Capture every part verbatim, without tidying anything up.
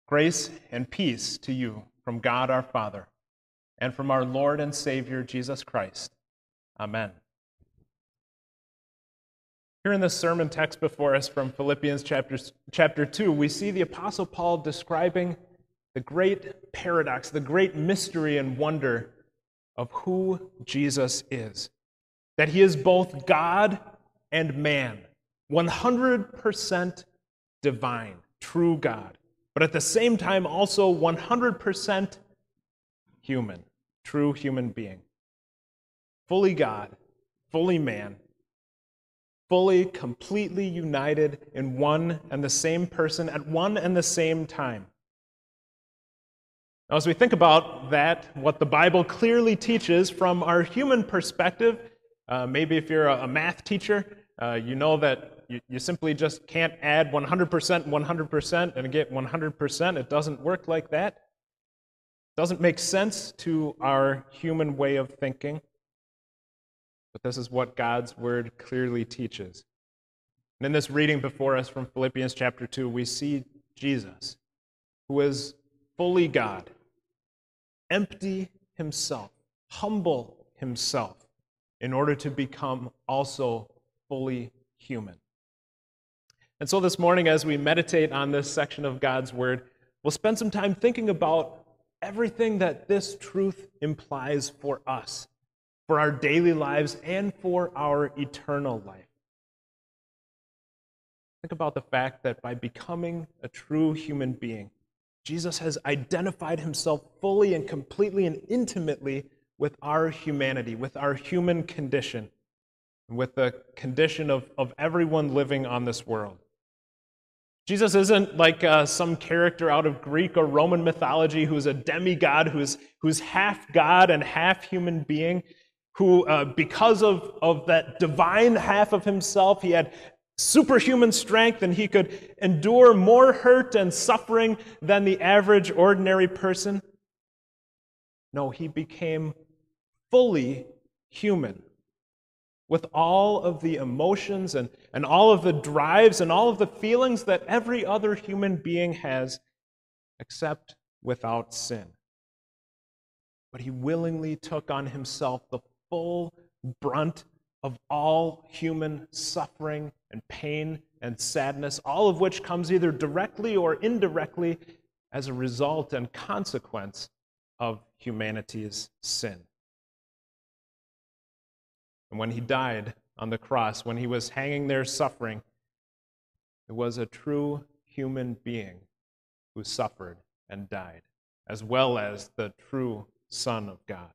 Grace and peace to you from God our Father and from our Lord and Savior Jesus Christ. Amen. Here in this sermon text before us from Philippians chapter, chapter two, we see the Apostle Paul describing the great paradox, the great mystery and wonder of who Jesus is. That he is both God and man, one hundred percent divine, true God, but at the same time also one hundred percent human, true human being. Fully God, fully man, fully, completely united in one and the same person at one and the same time. Now, as we think about that, what the Bible clearly teaches from our human perspective, uh, maybe if you're a, a math teacher, uh, you know that you, you simply just can't add one hundred percent, one hundred percent, and get one hundred percent. It doesn't work like that. It doesn't make sense to our human way of thinking. But this is what God's Word clearly teaches. And in this reading before us from Philippians chapter two, we see Jesus, who is fully God, empty himself, humble himself, in order to become also fully human. And so this morning, as we meditate on this section of God's Word, we'll spend some time thinking about everything that this truth implies for us, for our daily lives, and for our eternal life. Think about the fact that by becoming a true human being, Jesus has identified himself fully and completely and intimately with our humanity, with our human condition, and with the condition of, of everyone living on this world. Jesus isn't like uh, some character out of Greek or Roman mythology who's a demigod, who's, who's half God and half human being, who, uh, because of, of that divine half of himself, he had superhuman strength and he could endure more hurt and suffering than the average ordinary person. No, he became fully human with all of the emotions and, and all of the drives and all of the feelings that every other human being has, except without sin. But he willingly took on himself the full brunt of all human suffering and pain and sadness, all of which comes either directly or indirectly as a result and consequence of humanity's sin. And when he died on the cross, when he was hanging there suffering, it was a true human being who suffered and died, as well as the true Son of God.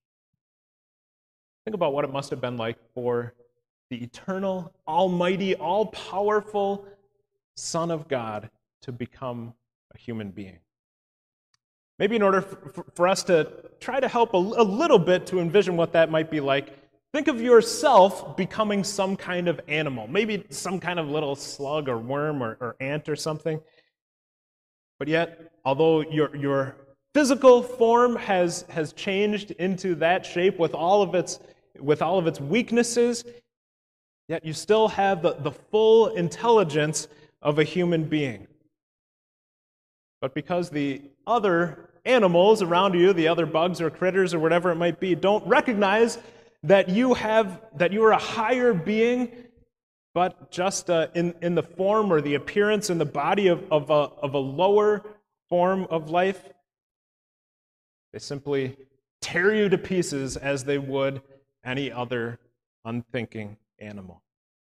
Think about what it must have been like for the eternal, almighty, all-powerful Son of God to become a human being. Maybe in order for, for us to try to help a, a little bit to envision what that might be like, think of yourself becoming some kind of animal, maybe some kind of little slug or worm or, or ant or something. But yet, although your, your physical form has, has changed into that shape with all of its, with all of its weaknesses, yet you still have the, the full intelligence of a human being. But because the other animals around you, the other bugs or critters or whatever it might be, don't recognize that you have that you are a higher being, but just uh, in, in the form or the appearance in the body of, of, a, of a lower form of life, they simply tear you to pieces as they would any other unthinking animal.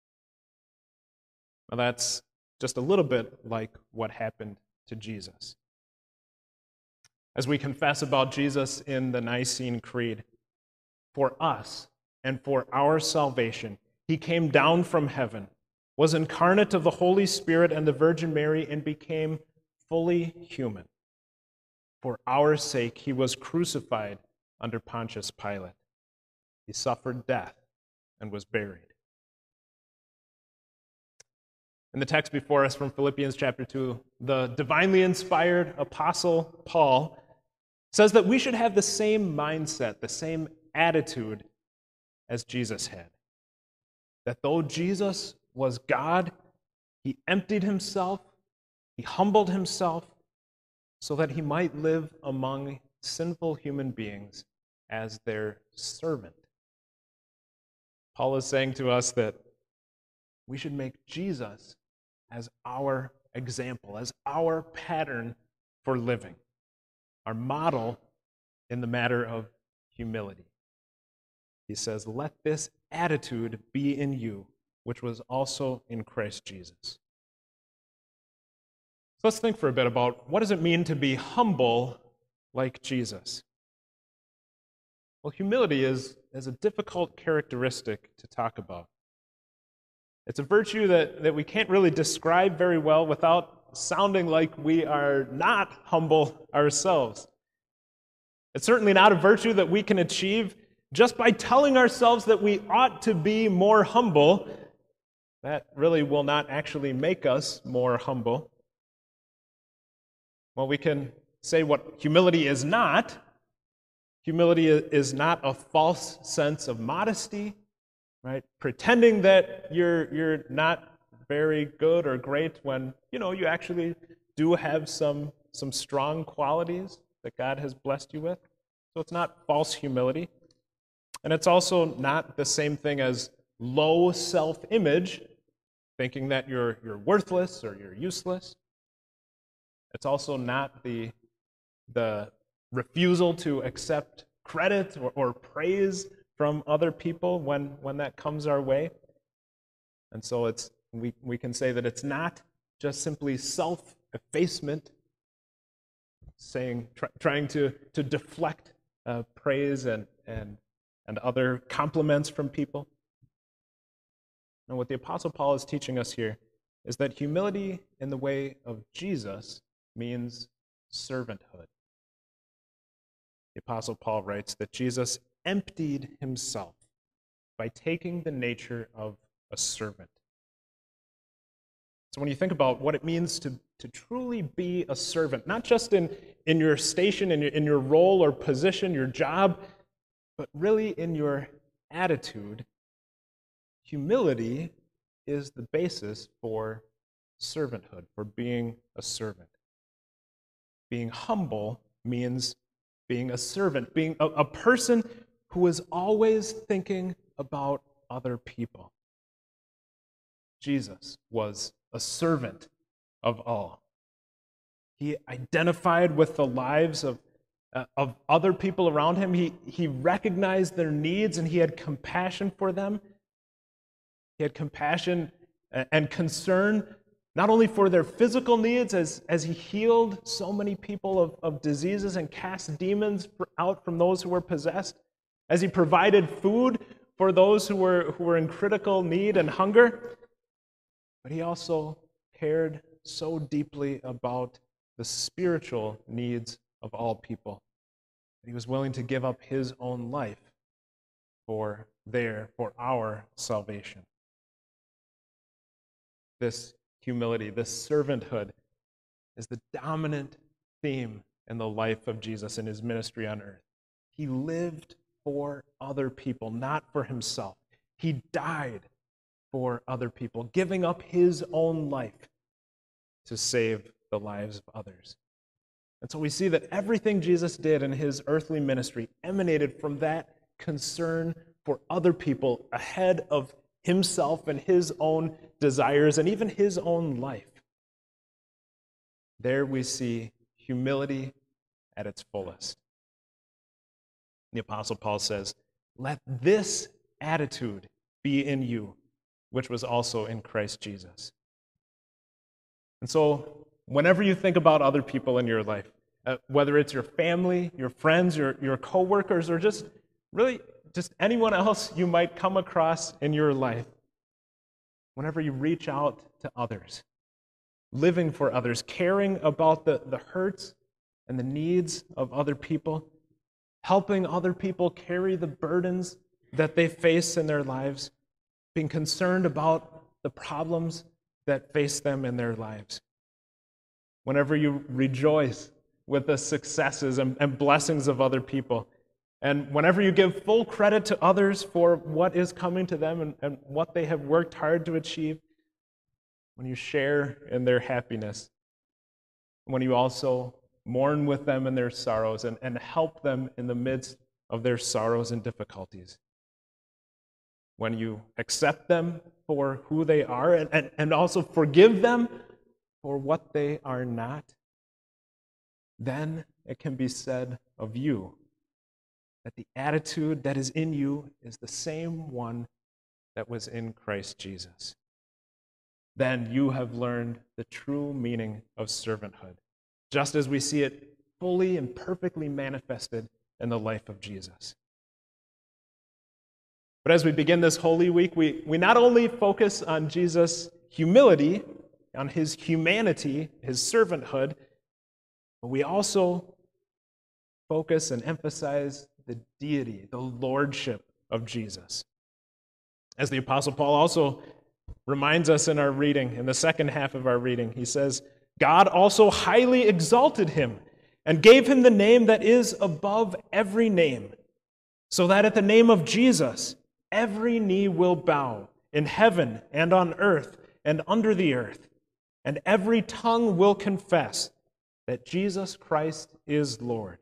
Well, that's just a little bit like what happened to Jesus. As we confess about Jesus in the Nicene Creed, for us and for our salvation, he came down from heaven, was incarnate of the Holy Spirit and the Virgin Mary, and became fully human. For our sake, he was crucified under Pontius Pilate. He suffered death and was buried. In the text before us from Philippians chapter two, the divinely inspired apostle Paul says that we should have the same mindset, the same attitude as Jesus had. That though Jesus was God, he emptied himself, he humbled himself, so that he might live among sinful human beings as their servant. Paul is saying to us that we should make Jesus as our example, as our pattern for living, our model in the matter of humility. He says, "Let this attitude be in you, which was also in Christ Jesus." So let's think for a bit about what does it mean to be humble like Jesus? Well, humility is, is a difficult characteristic to talk about. It's a virtue that, that we can't really describe very well without sounding like we are not humble ourselves. It's certainly not a virtue that we can achieve just by telling ourselves that we ought to be more humble. That really will not actually make us more humble. Well, we can say what humility is not. Humility is not a false sense of modesty, right? Pretending that you're you're not very good or great when, you know, you actually do have some some strong qualities that God has blessed you with. So it's not false humility. And it's also not the same thing as low self-image, thinking that you're you're worthless or you're useless. It's also not the the refusal to accept credit or, or praise from other people when, when that comes our way. And so it's we, we can say that it's not just simply self-effacement, saying try, trying to, to deflect uh, praise and, and, and other compliments from people. And what the Apostle Paul is teaching us here is that humility in the way of Jesus means servanthood. The Apostle Paul writes that Jesus emptied himself by taking the nature of a servant. So when you think about what it means to, to truly be a servant, not just in, in your station, in your, in your role or position, your job, but really in your attitude, humility is the basis for servanthood, for being a servant. Being humble means being a servant, being a, a person who is always thinking about other people. Jesus was a servant of all. He identified with the lives of, uh, of other people around him. He, he recognized their needs and he had compassion for them. He had compassion and concern not only for their physical needs, as, as he healed so many people of, of diseases and cast demons out from those who were possessed, as he provided food for those who were, who were in critical need and hunger, but he also cared so deeply about the spiritual needs of all people that he was willing to give up his own life for their, for our salvation. This humility, this servanthood, is the dominant theme in the life of Jesus and his ministry on earth. He lived for other people, not for himself. He died for other people, giving up his own life to save the lives of others. And so we see that everything Jesus did in his earthly ministry emanated from that concern for other people ahead of himself and his own desires and even his own life. There we see humility at its fullest. The Apostle Paul says, "Let this attitude be in you, which was also in Christ Jesus." And so, whenever you think about other people in your life, uh, whether it's your family, your friends, your, your coworkers, or just really just anyone else you might come across in your life, whenever you reach out to others, living for others, caring about the, the hurts and the needs of other people, helping other people carry the burdens that they face in their lives, being concerned about the problems that face them in their lives. Whenever you rejoice with the successes and, and blessings of other people, and whenever you give full credit to others for what is coming to them and, and what they have worked hard to achieve, when you share in their happiness, when you also mourn with them in their sorrows, and, and help them in the midst of their sorrows and difficulties. When you accept them for who they are and, and, and also forgive them for what they are not, then it can be said of you that the attitude that is in you is the same one that was in Christ Jesus. Then you have learned the true meaning of servanthood, just as we see it fully and perfectly manifested in the life of Jesus. But as we begin this Holy Week, we, we not only focus on Jesus' humility, on his humanity, his servanthood, but we also focus and emphasize the deity, the lordship of Jesus. As the Apostle Paul also reminds us in our reading, in the second half of our reading, he says, God also highly exalted him and gave him the name that is above every name, so that at the name of Jesus every knee will bow in heaven and on earth and under the earth, and every tongue will confess that Jesus Christ is Lord.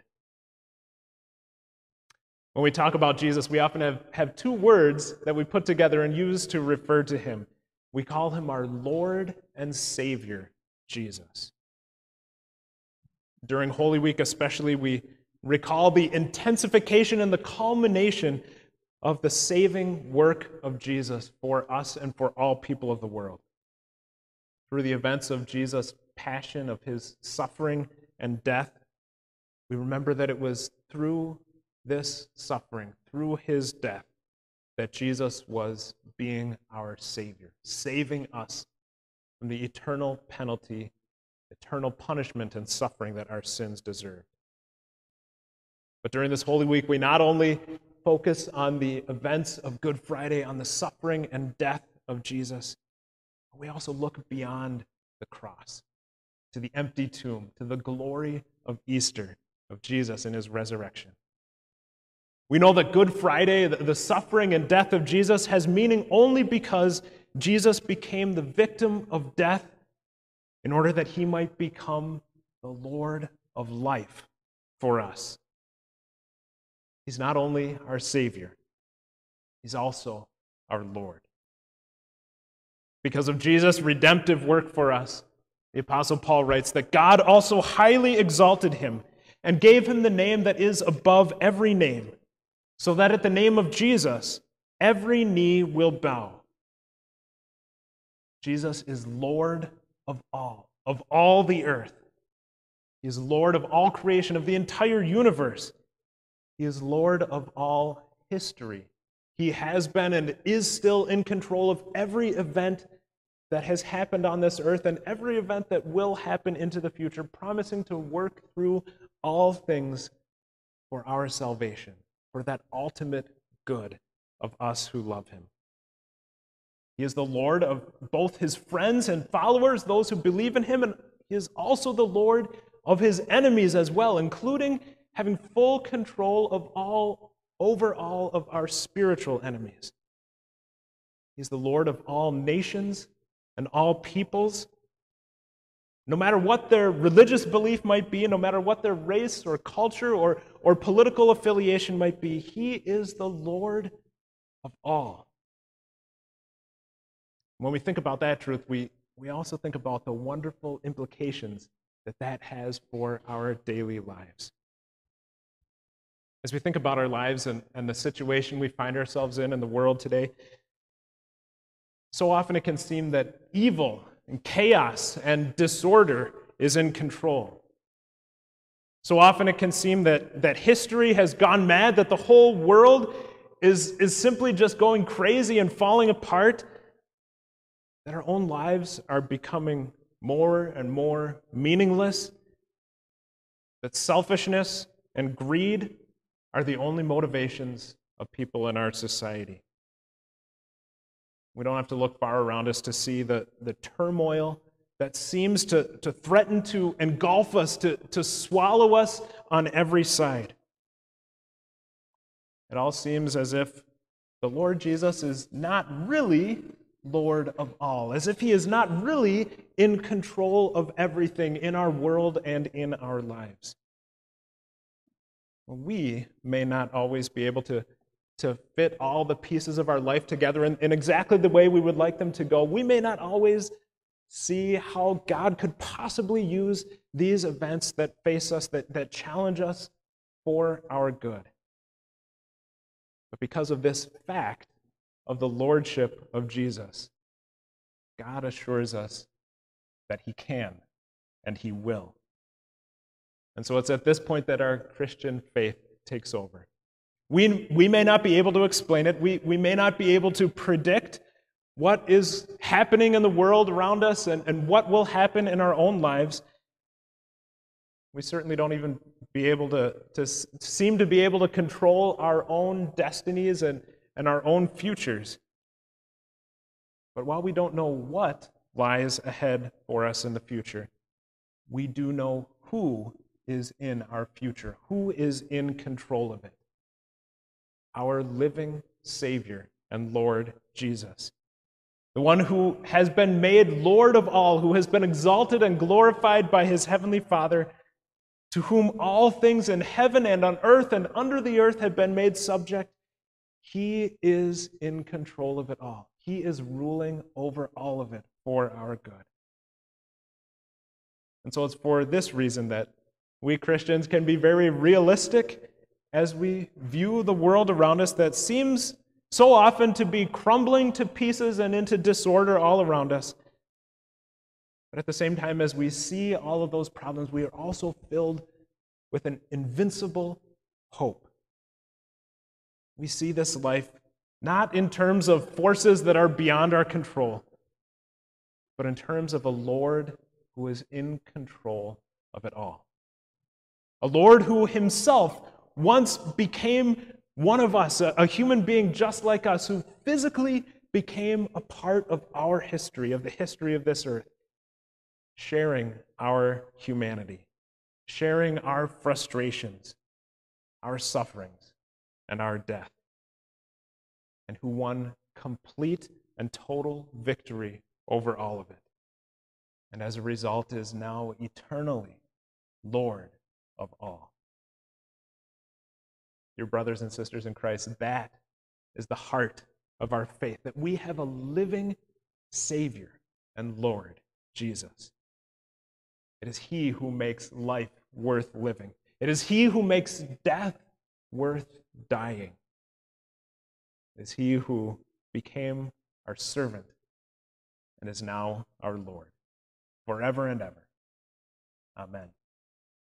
When we talk about Jesus, we often have, have two words that we put together and use to refer to him. We call him our Lord and Savior, Jesus. During Holy Week especially, we recall the intensification and the culmination of the saving work of Jesus for us and for all people of the world. Through the events of Jesus' passion, of his suffering and death, we remember that it was through this suffering, through his death, that Jesus was being our Savior, saving us from the eternal penalty, eternal punishment and suffering that our sins deserved. But during this Holy Week, we not only focus on the events of Good Friday, on the suffering and death of Jesus, but we also look beyond the cross, to the empty tomb, to the glory of Easter, of Jesus and his resurrection. We know that Good Friday, the suffering and death of Jesus, has meaning only because Jesus became the victim of death in order that he might become the Lord of life for us. He's not only our Savior, he's also our Lord. Because of Jesus' redemptive work for us, the Apostle Paul writes that God also highly exalted him and gave him the name that is above every name, so that at the name of Jesus, every knee will bow. Jesus is Lord of all, of all the earth. He is Lord of all creation, of the entire universe. He is Lord of all history. He has been and is still in control of every event that has happened on this earth and every event that will happen into the future, promising to work through all things for our salvation, for that ultimate good of us who love him. He is the Lord of both his friends and followers, those who believe in him, and he is also the Lord of his enemies as well, including having full control of all, over all of our spiritual enemies. He's the Lord of all nations and all peoples. No matter what their religious belief might be, no matter what their race or culture or, or political affiliation might be, he is the Lord of all. When we think about that truth, we, we also think about the wonderful implications that that has for our daily lives. As we think about our lives and, and the situation we find ourselves in in the world today, so often it can seem that evil and chaos and disorder is in control. So often it can seem that, that history has gone mad, that the whole world is, is simply just going crazy and falling apart, that our own lives are becoming more and more meaningless, that selfishness and greed are the only motivations of people in our society. We don't have to look far around us to see the, the turmoil that seems to, to threaten to engulf us, to, to swallow us on every side. It all seems as if the Lord Jesus is not really Lord of all, as if he is not really in control of everything in our world and in our lives. We may not always be able to, to fit all the pieces of our life together in, in exactly the way we would like them to go. We may not always see how God could possibly use these events that face us, that, that challenge us for our good. But because of this fact of the lordship of Jesus, God assures us that he can and he will. And so it's at this point that our Christian faith takes over. We, we may not be able to explain it. We, we may not be able to predict what is happening in the world around us and, and what will happen in our own lives. We certainly don't even be able to, to seem to be able to control our own destinies and, and our own futures. But while we don't know what lies ahead for us in the future, we do know who is in our future, who is in control of it. Our living Savior and Lord Jesus. The one who has been made Lord of all, who has been exalted and glorified by his heavenly Father, to whom all things in heaven and on earth and under the earth have been made subject. He is in control of it all. He is ruling over all of it for our good. And so it's for this reason that we Christians can be very realistic as we view the world around us that seems so often to be crumbling to pieces and into disorder all around us. But at the same time, as we see all of those problems, we are also filled with an invincible hope. We see this life not in terms of forces that are beyond our control, but in terms of a Lord who is in control of it all. A Lord who himself once became one of us, a, a human being just like us, who physically became a part of our history, of the history of this earth, sharing our humanity, sharing our frustrations, our sufferings, and our death, and who won complete and total victory over all of it, and as a result is now eternally Lord of all. Dear brothers and sisters in Christ, that is the heart of our faith, that we have a living Savior and Lord, Jesus. It is he who makes life worth living. It is he who makes death worth dying. It is he who became our servant and is now our Lord, forever and ever. Amen.